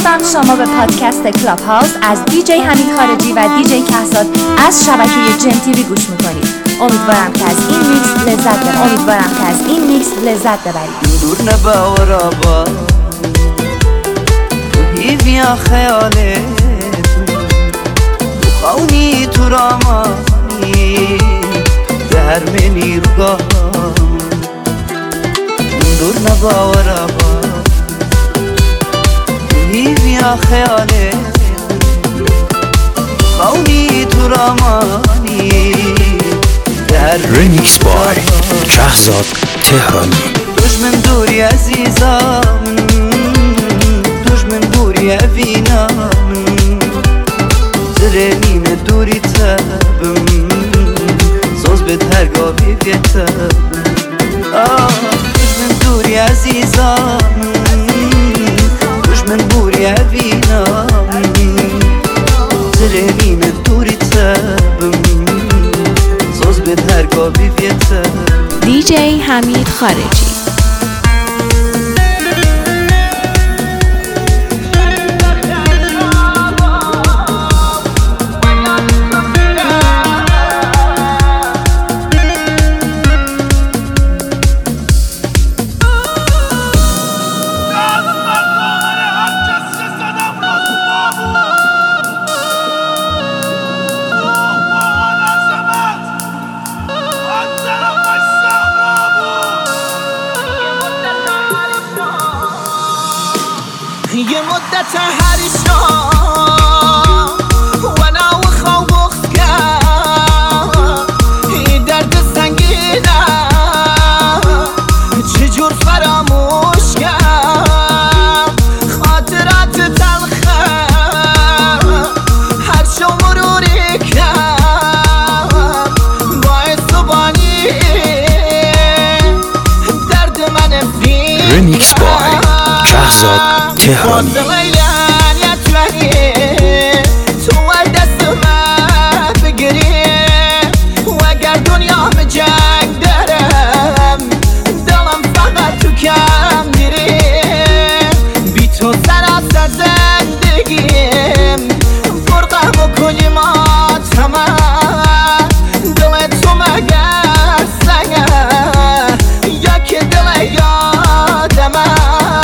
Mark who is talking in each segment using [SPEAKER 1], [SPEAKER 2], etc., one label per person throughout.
[SPEAKER 1] میشناسم شما به پادکست کلاب هاوس از دیجی حمید خارجی و دیجی کهزاد از شبکه جن تیوی گوش میکنید. امیدوارم که از این میکس لذت ببرید.
[SPEAKER 2] دور نباور آبا بیا خیاله تو خونی تو رامانی در منی رو دور نباور آبا بیا خیاله خونی تو رامانی
[SPEAKER 3] ریمیکس بای کهزاد تهرانی.
[SPEAKER 2] دشمن دوری عزیزم دشمن دوری اوینم زرنین دوری تبم زوز به ترگابی بیتم دشمن دوری عزیزم دشمن دوری اوینم زرنین دوری تبم زوز به ترگابی بیتم.
[SPEAKER 1] دیجی حمید خارجی.
[SPEAKER 4] یه مدت هر شام وانا و خواب بخکم این درد سنگینم چجور فراموش کم خاطرات تلخم هر شو مروری کم باعث بانی درد من فیم.
[SPEAKER 3] ریمیکس بای کهزاد تهرانی.
[SPEAKER 4] تو دست من بگیری و اگر دنیا به جنگ دارم دلم فقط تو کم دیری بی تو سراسر زندگیم فرقم و کلی ماتمم دل تو مگر سنگه یا که دل یادمم.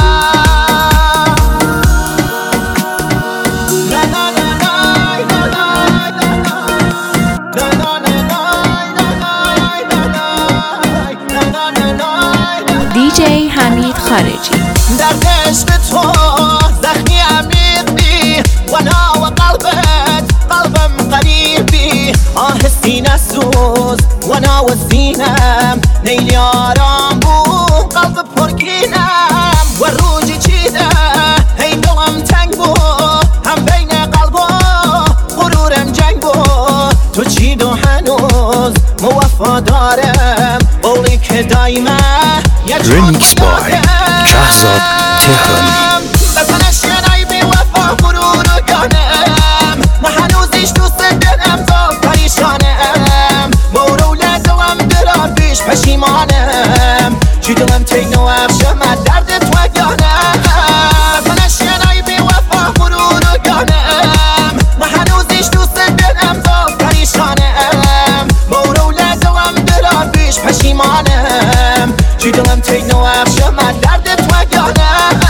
[SPEAKER 1] دیجی حمید خارجی.
[SPEAKER 4] در عشق تو زخمی عمیقی وانا و قلبم قریبی آه سینه سوز وانا و سینم نیلی آرام بود قلب پرگینم و روجی چیده این دلم تنگ بود هم بین قلب و غرورم جنگ بود تو چید و هنوز موفادارم قولی که دایما
[SPEAKER 3] ریمیکس بای کهزاد تهرانی.
[SPEAKER 4] بزنش ینای بی وفا غرور و گانم ما هنوزیش دوست دلم تا پریشانم مورو لدلم درار بیش پشیمانم چی دلم تینو افشم درد تو گانم بزنش ینای بی وفا غرور و گانم ما هنوزیش دوست دلم تا پریشانم مورو لدلم درار بیش پشیمانم چی دلم تینو افشم درد تو گانم.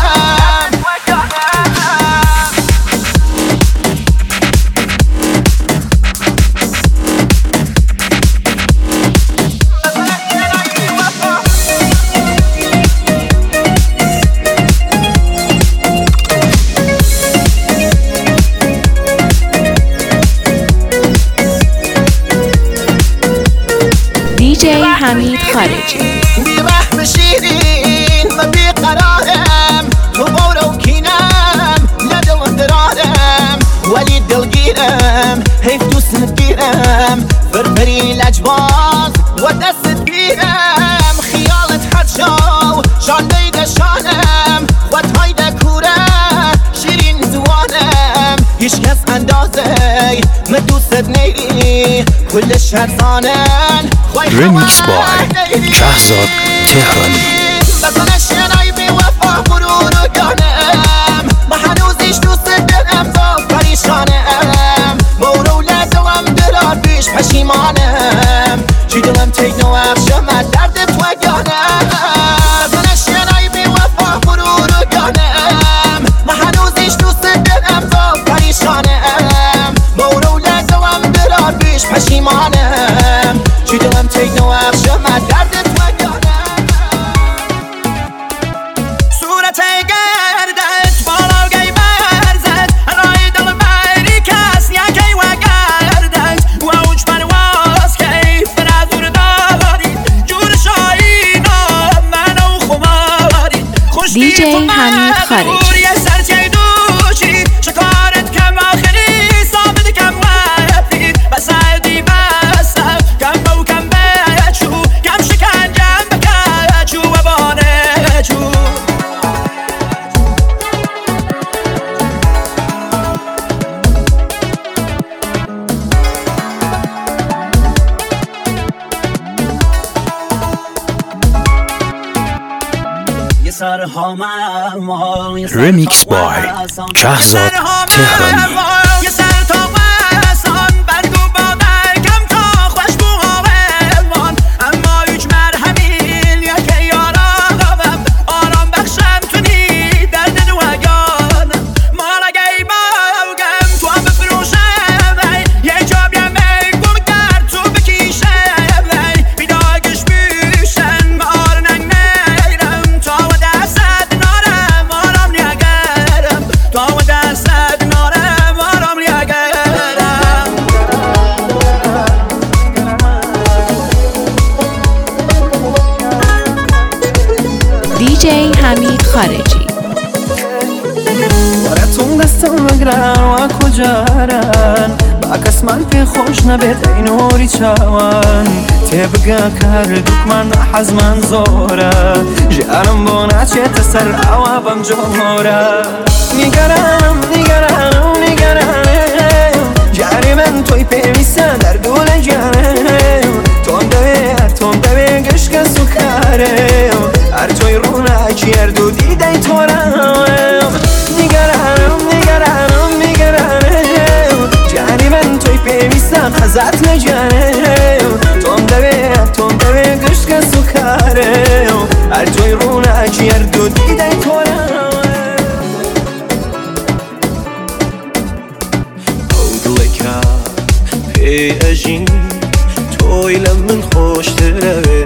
[SPEAKER 1] دیجی حمید خارجی.
[SPEAKER 4] بی رحم شیرین و بی قرارم تو بارو کینم ندلم درارم ولی دلگیرم حیف دوست گیرم فرفری لجباز و دست بیرم خیالت هر شو شان بیده شانم خودهای دکوره شیرین زوانم هیچ کس اندازه من دوست نیری کل شرزانن
[SPEAKER 3] ریمیکس بای کهزاد تهرانی.
[SPEAKER 4] بزنش ینای بی وفا غرور و گانم ما هنوزیش پیش پشیمانم چی دلم تکنو اخشم از درد تو گانم زنش ینایی بی وفا غرور گانم من هنوزش دوست دلم تو پریشانم مورو لگوام درار پیش پشیمانم چی دلم تکنو اخشم از درد تو گانم صورت گردت بالا گی برزد رای دل بری کس یکی و گردت و اوج پرواز کیف نظور داری جور شایینا منو خماری خوش
[SPEAKER 1] DJ حمید خارجی
[SPEAKER 4] دوشی شکارت کم آخری ثابت کم وفید بسعدی بستم کم بو کم بچو کم شکنجم بکچو و بانچو
[SPEAKER 3] Remix by Shahzad Tehrani.
[SPEAKER 1] DJ حمید خارجی
[SPEAKER 2] براتون دستم بگرن و کجارن با کس من پی خوش نبید ای نوری چاوان تبقى کردوک من حزمان زوره جارم بونا چه تسر عوابم جوره نگرانم جاری من توی پیویسه در دول جانم تون دوی گشک سکاره هر توی رونک یردو دیده تورم نگرانم جاری من توی پیویسه خزت نجانم تون دوی گشک سکاره هر توی رونک یردو دیده تورم اودلکا پی اجین توی لمن خوش تره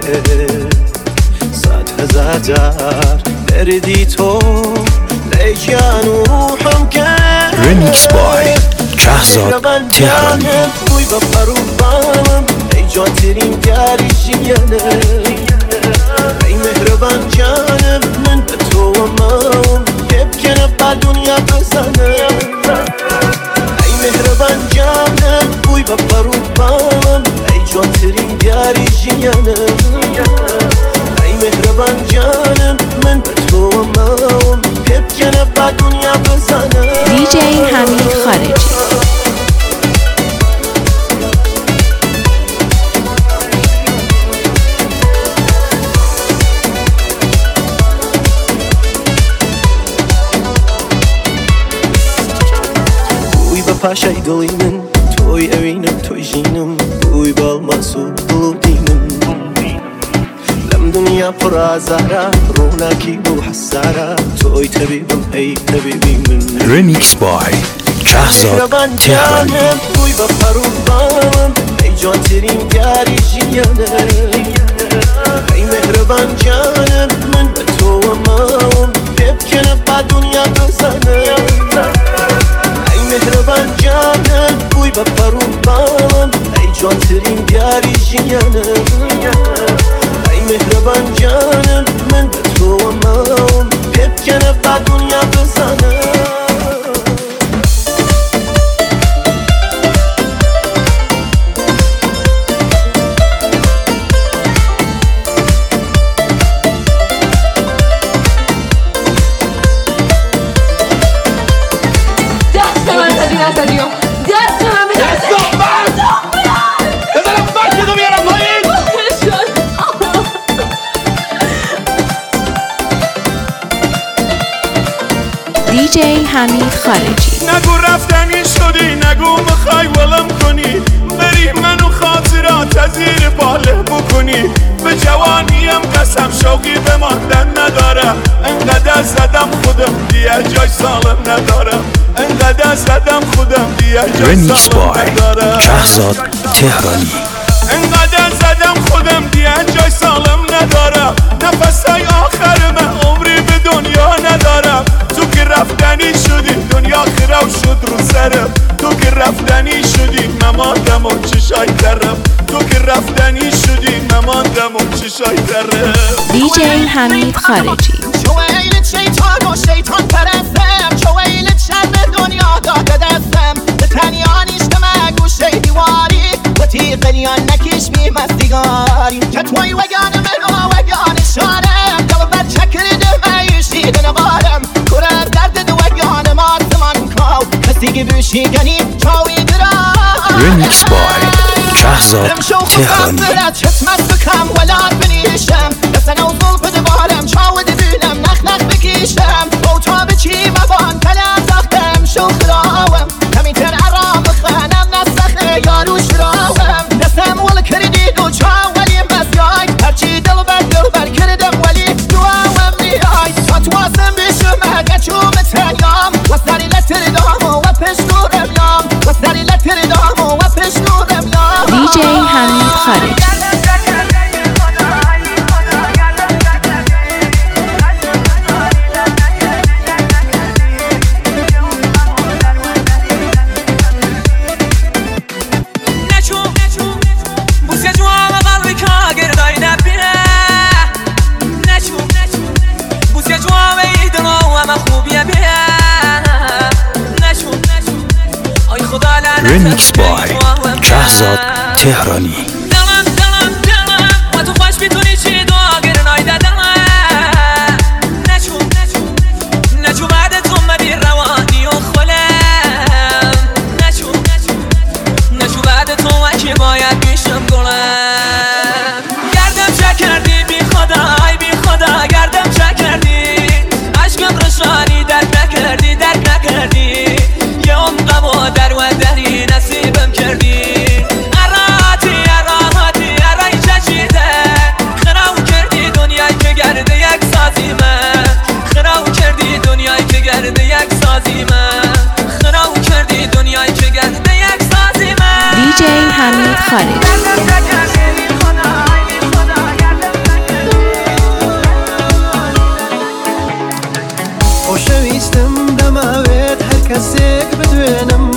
[SPEAKER 2] هزار جار نردی تو لیکن روحم کرد
[SPEAKER 3] Remix by Shahzad Tehrani.
[SPEAKER 2] توی با پروبانم ای جان ترین گریشینه ای مهربان جانم من به تو و مام یبکنه با دنیا بزنم ای مهربان جانم توی با پروبانم ای جان ترین گریشینه مهربان جانم من به تو و مام یبکنه با دنیا بزنم
[SPEAKER 1] DJ حمید خارجی
[SPEAKER 2] بوی با پاشای دلی من توی اوینم توی جینم بوی بالماسو دلو دینم دنیا پر آزاره رونقی و حساره توی طبیبم ای طبیبی من
[SPEAKER 3] Remix by Shahzad Tehrani.
[SPEAKER 2] توی با پروبانم ای جان ترین گریشینه ای مهربان جانم من به تو و مام یبکنه با دنیا بزنم ای مهربان جانم توی با پروبانم ای جان ترین گریشینه مهربان جانم من به تو و مام یبکنه با دنیا بزنم
[SPEAKER 5] دست من زدی نزدی دست من
[SPEAKER 6] بزنم بچه تو بیارم پایین
[SPEAKER 1] DJ حمید خارجی
[SPEAKER 6] نگو رفتنی شدی نگو میخوای ولم کنی بری منو
[SPEAKER 7] زیر باله بکنی. به جوانیم قسم شوقی به ماندن ندارم. انقدر زدم خودم دیگه جای سالم ندارم. انقدر زدم خودم دیگه جای سالم ندارم.
[SPEAKER 3] شهرزاد تهرانی.
[SPEAKER 7] انقدر زدم خودم دیگه جای سالم ندارم. نفسای آخر من عمری به دنیا ندارم. تو که رفتنی شدی دنیا خراب شد رو سرم. تو که رفتنی شدی مماندم و چشای درم. تو که رفتنی شدی مماندم و چشای درم.
[SPEAKER 1] DJ حمید خارجی.
[SPEAKER 4] شویلت شیطان و شیطان پرستم. شویلت شر دنیا داده دستم. به تنیانیش دمه گوشه دیواری و تیقلیان نکش بی مستیگاری. که توی وگان من و وگان شارم. دل بر چکر دمه یشید نقارم. کره از درد دو وگان ما زمان کاو کسی بوشی گنی چاوی درام.
[SPEAKER 3] ریمیکس بای شهرزاد تهرانی.
[SPEAKER 4] چشمت بکم ولاد بنیشم. دستن و ظلف دوارم چاود بینم نخ نخ بکیشم. با تا به چی مبان کلم زختم شو خراوم. کمی تر عرام بخانم نسخه یارو شراوم. دستم ول کردی دو چاو ولی بسیای. هرچی دل بر کردم ولی دواوم نیای. تا تواسم بشم اگه چوم تنیام. وستری لتر دام و پشنورم یام. وستری لتر دام و پشنورم یام.
[SPEAKER 1] DJ حمید خارجی.
[SPEAKER 3] ریمیکس بای شهرزاد تهرانی.
[SPEAKER 8] و تو خوش میتونی چی داگر نایده دلم. نچو بعد تو منی روانی و خلم. نچو بعد تو وکی باید میشم گلم. گردم چه کردی بی خدا ای بی خدا. گردم چه کردی عشقم رشانی درک نکردی. یه عمقم و در و دری نصیبم کردی. اراحتی ارای چشیده. خراو کردی دنیای که گرده یک سازی من. خراو کردی دنیای که گرده یک سازی من. خراو کردی دنیای که گرده یک سازی من.
[SPEAKER 1] DJ حمید خارجی.
[SPEAKER 2] خۆشەویستم دەماوێت هەر کەسێک بدوێنم.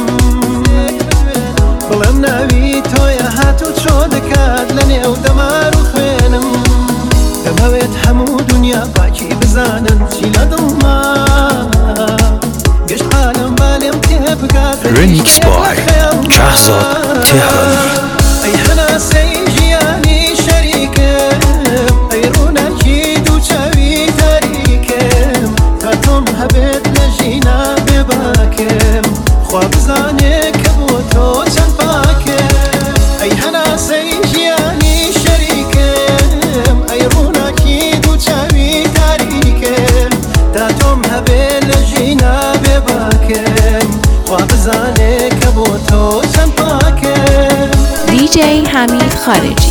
[SPEAKER 2] بڵێم ناوی تۆیە هاتوو چۆ دەکات لە نێو دەمار و خوێنم. دەمەوێت هەموو دنیا باکی بزانن چی لە دڵما. گەشت عالەم بالێم تێ بگات.
[SPEAKER 3] ریمیکس بای شهرزاد تهرانی.
[SPEAKER 2] ئەی هەناسەی ژیانی شەریکم. ئەی ڕووناکی دوو چاوی تاریکم. تا تۆم هەبێت لە ژینا بێباکم. خوا بزانێ کە بۆ تۆ چەند پاکم. ئەی هەناسەی ژیانی شەریکم. ئەی ڕووناکی دوو چاوی تاریکم. تا تۆم هەبێت لە ژینا بێباکم. خوا بزانێ کە بۆ تۆ چەند پاکم.
[SPEAKER 1] DJ حمید خارجی.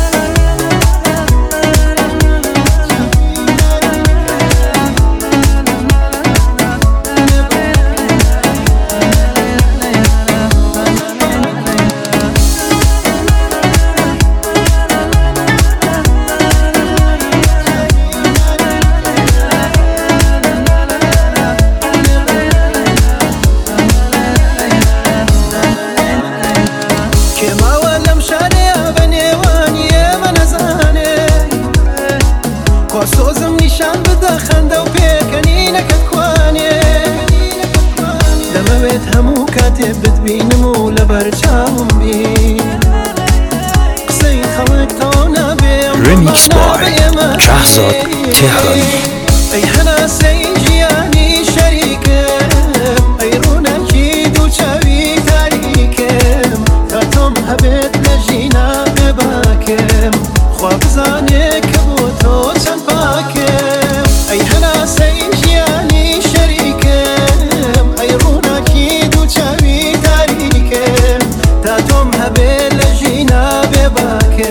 [SPEAKER 2] سۆزم نیشان بدە خەندە و پێکەنینەکە کوانێ. دەمەوێت هەموو کاتێ بتبینم و لەبەر چاوم بی. قسەی خەڵک تەواو نابێ.
[SPEAKER 3] ریمیکس بای شهرزاد تهرانی.
[SPEAKER 2] ئەی هەناسەی ژیانی شەریکم. ئەی ڕووناکی دوو چاوی تاریکم. تا تۆم هەبێت لە ژینا بێباکم. خوا بزانێ کە بۆ تۆ چەند پاکم. ئەی هەناسەی ژیانی شەریکم. ئەی ڕووناکی دوو چاوی تاریکم. تا تۆم هەبێت لە ژینا بێباکم.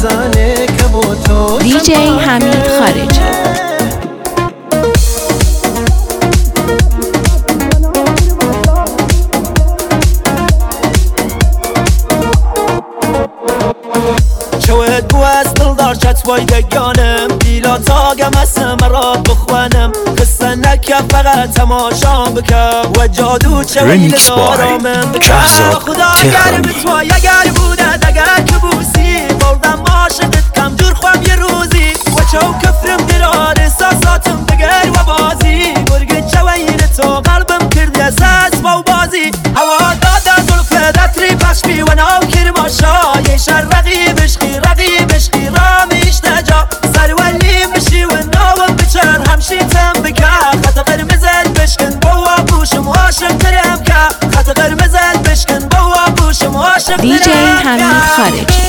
[SPEAKER 2] زنه که با تو
[SPEAKER 1] دیجی حمید خارجی.
[SPEAKER 2] شوهد بو از دلدار چت وایدگانم دیلا تاگم اسم را بخوانم قصه نکه فقط تماشام بکم و جادو چویل دارامم بکم خدا اگر بتوای اگر بودد اگر که بوسی بردم عاشقت کم جور خوام یه روزی و چو کفرم درار احساساتم بگر و بازی برگ چویل تو قلبم کرده ساز و بازی هوا داده زلفه دتری پخش بی و ناو کرماشا یه شر رقیبش رقیبش رامیش نجا سرولیم بشی و ناوم بچر همشیتم بکه خط قرمزت بشکن بوا بوشم عاشق ترم که خط قرمزت بشکن بوا بوشم عاشق ترم که
[SPEAKER 1] دیجی حمید خارجی.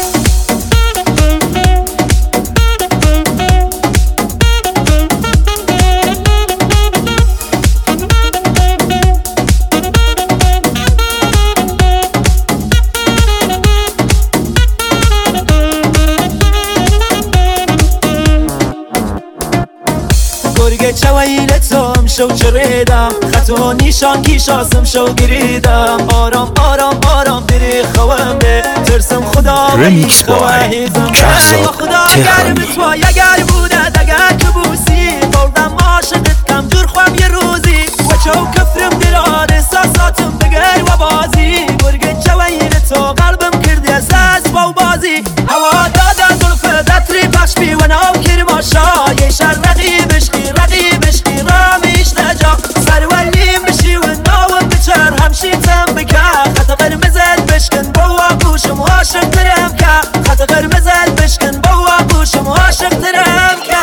[SPEAKER 2] گرگه چویل توم شو چریدم خطو نیشان کیشاسم شو گریدم آرام آرام آرام بری خوام به ترسم خدا
[SPEAKER 3] رمیکس بای کهزاد تهرانی.
[SPEAKER 2] بتوای اگر بودد اگر که بوسی بردم عاشقت کم جور خوام یه روزی و چو کفرم درار احساساتم بگر و بازی گرگه چویل تو قلبم کردی اساس و بازی هوا داده زلفه دتری پخش بی و ناو کرماشا یه شر رقیبش رقیبش رامیش نجا سرولیم بشی و ناوم بچر همشیتم بکه خط قرمزت بشکن بوا بوشم عاشق ترم که خط قرمزت بشکن بوا بوشم عاشق ترم که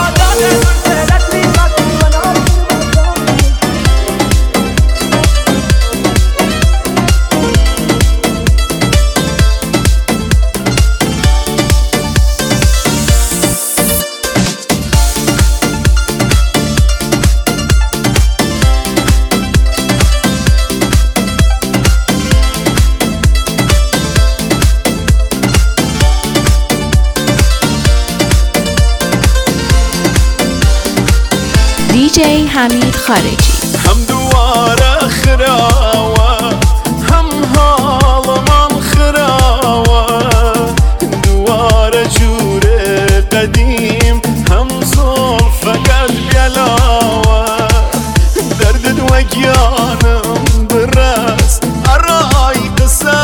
[SPEAKER 1] دیجی حمید خارجی.
[SPEAKER 7] هم دواره خراوه هم حالمان خراوه دواره جوره قدیم هم زلف قد بیلاوه درد وگیانم برست ارای قصه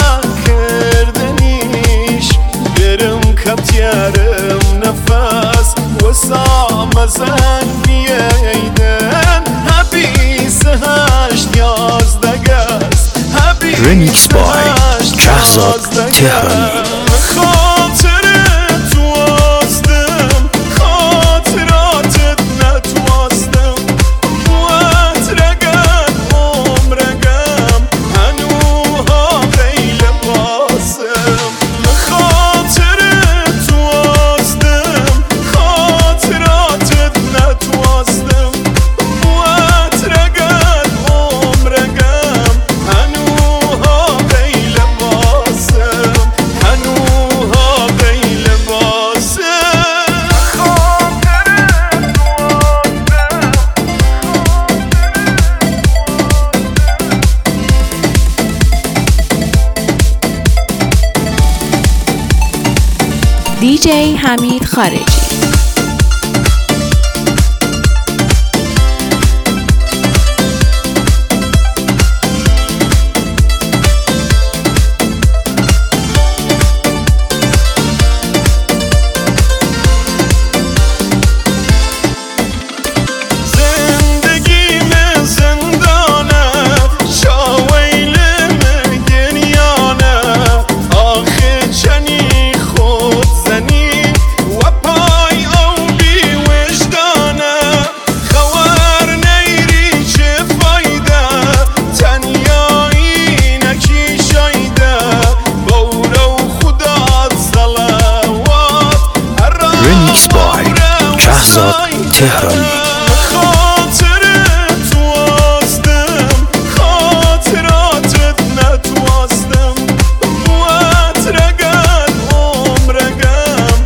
[SPEAKER 7] کردنیش برم کبتیارم نفس وسام زن
[SPEAKER 3] رمیکس بای کهزاد تهرانی.
[SPEAKER 7] خاطرت واسدم خاطراتت نتواستم وقت رگم عمرگم هنوها غیل باسم خاطرت واسدم خاطراتت نتواستم وقت رگم عمرگم هنوها غیل باسم هنوها غیل باسم
[SPEAKER 1] دیجی حمید خارجی.
[SPEAKER 3] تهرانی.
[SPEAKER 7] خاطرت واسدم خاطراتت نتواستم وقت رگم عمرگم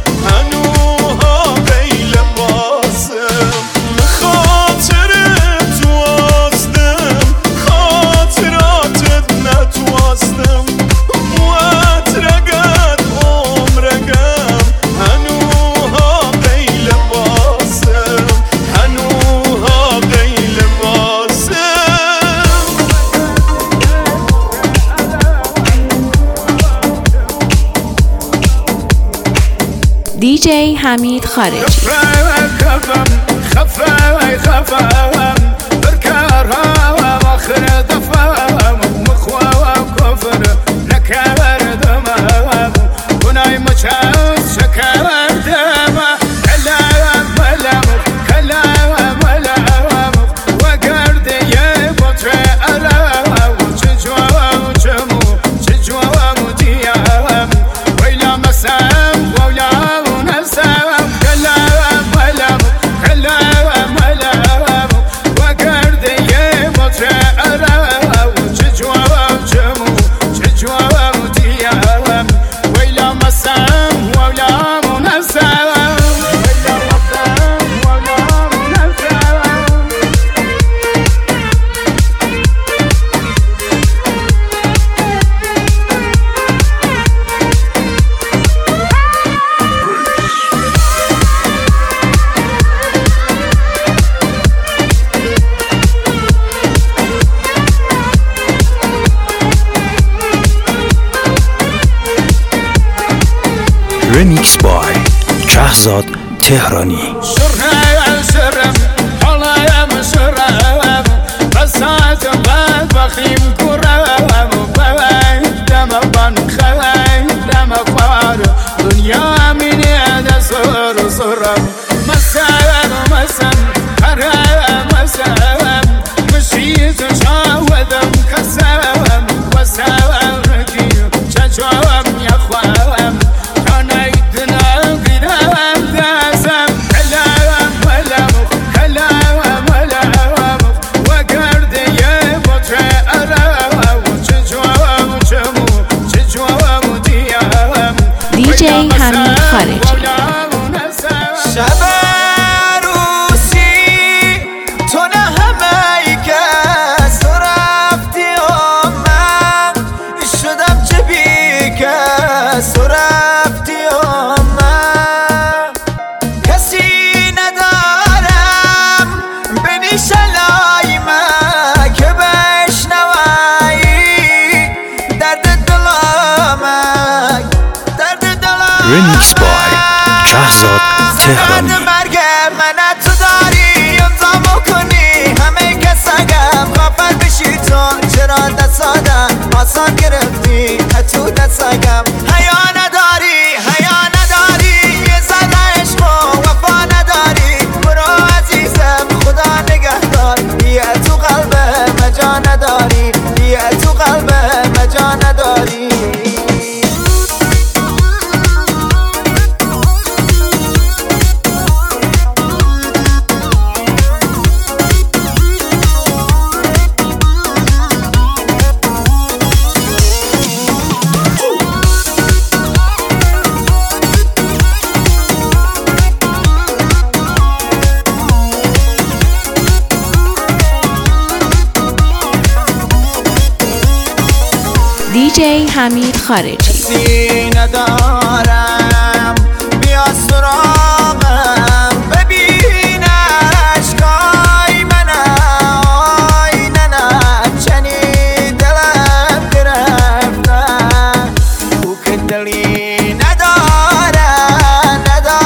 [SPEAKER 1] دیجی حمید خارجی.
[SPEAKER 3] Remix by شهزاد تهرانی.
[SPEAKER 1] دیجی حمید خارجی.
[SPEAKER 4] شب عروسی تو نه همه ای کس تو رفتی و من شدم چه بی کس تو رفتی و من کسی ندارم بنی شلای من که بشنوی درد دلم
[SPEAKER 3] Remix by شهزاد تهرانی.
[SPEAKER 4] مرگ من تو داری امضا کنی همه کسگم کافر بشی تو چرا دستادم آسان گرفتی تو دستگم حیا نداری یه زده عشق و وفا نداری برو عزیزم خدا نگهدار یه تو قلب مجا نداری یه تو قلب مجا نداری
[SPEAKER 1] دیجی حمید خارجی.
[SPEAKER 4] کسی ندارم بیا سراغم ببین عشقای منم آی ننم چنین دلم گرفتن او که دلی ندارم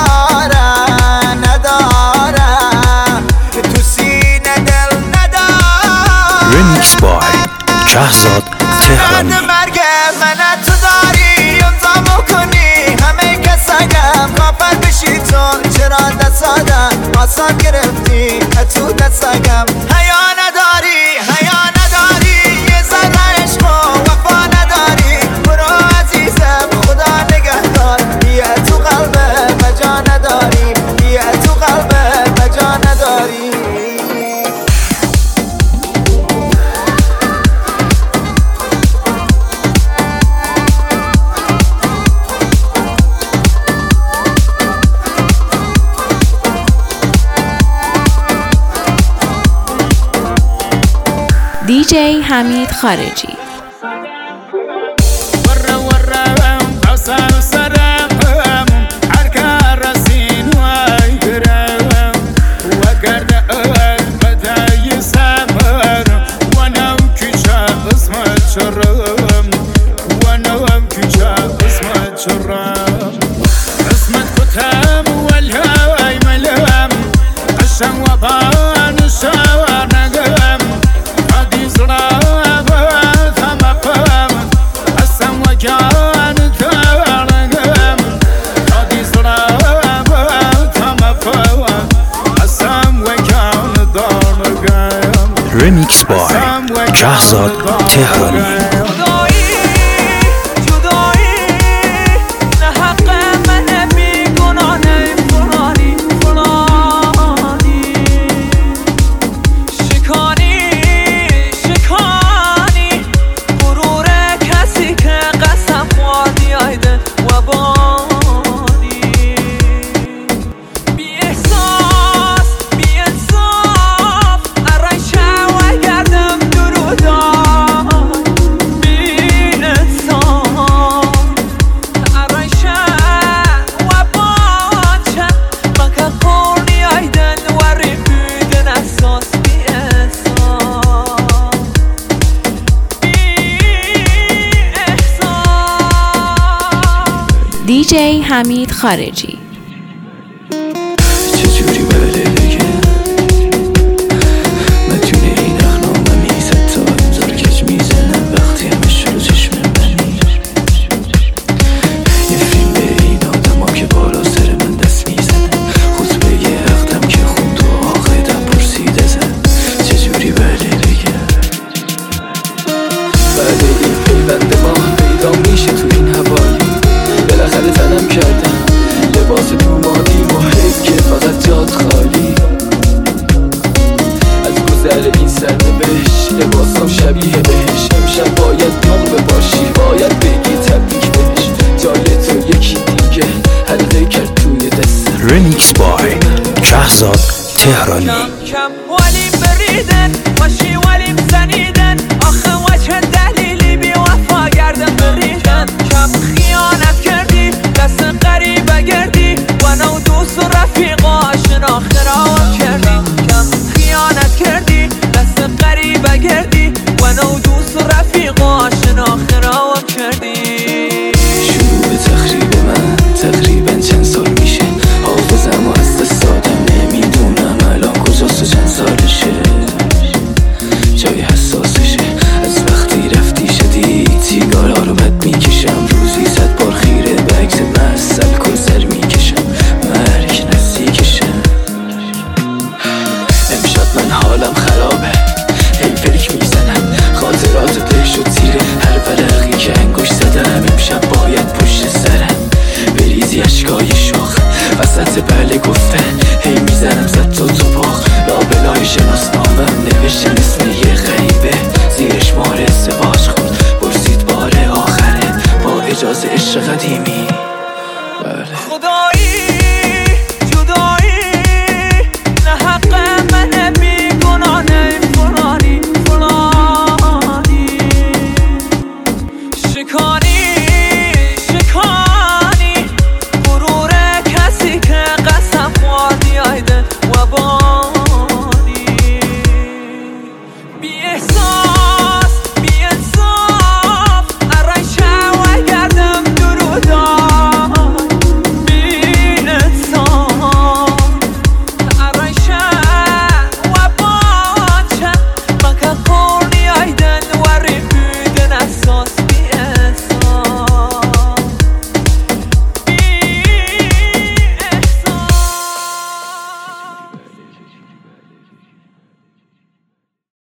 [SPEAKER 4] تو سینه دل ندارم.
[SPEAKER 3] Remix by شهزاد تهرانی.
[SPEAKER 4] مرگ من تو داری امضا کنی همه کسگم کافر بشی تو چرا دستادم آسان گرفتی تو دستگم حیا نداری یه ذره عشق و وفا نداری برو عزیزم خدا نگهدار یه تو قلب مجا نداری یه تو قلب مجا نداری.
[SPEAKER 1] دیجی حمید خارجی.
[SPEAKER 7] اسمت
[SPEAKER 3] Remix by Shahzad Tehrani.
[SPEAKER 1] DJ حمید خارجی.
[SPEAKER 9] چجوری بله بگم متونه این اخنامه میزد تا امزار کج میزنم وقتی همش رو چشم منی یه فیلم به این آدم ها که بالا سر من دست میزنم خطبه یه اقدم که خوند و آقایدم پرسیده زن چجوری بله بگم بله این پیوند ما پیدا میشه تو این حوالی بالاخره تنم کردم لباس دومانی محیط که فقط جاد خالی از گذر این سرنوشت لباسم شبیه بهش امشب باید نام باشی باید بگی تبریک بهش جای تو یکی دیگه حلقه کرد توی دستم
[SPEAKER 3] Remix by Shahzad Tehrani.
[SPEAKER 8] کم ولی بریدن باشی ولی بزنیدن آخه وجه دلیلی بی وفا گردن بریدن کم خیانت کردی دست قریبه گردی و نو دوست و رفیقا شناخت راوم کردی کم خیانت کردی دست قریبه گردی و نو دوست و رفیقا شناخت راوم کردی
[SPEAKER 9] شروع تخریب من تقریبا چند سال میشه حافظم و از دست دادم نمیدونم الان کجاست و چند سالشه جای حساسشه از وقتی رفتی شدی سیگارا رو بد میکشم روزی 100 بار خیره به عکس مسل کسر میکشم مرگ نزدیکشم امشب من حالم خرابه هی فکر میزنم خاطرات ته شد زیر هر ورقی که انگوش زدم امشب باید پشت سرم بریزی اشکای شاخ وسط بله گفتن هی میزنم زد تا تو باخ لابلای شناس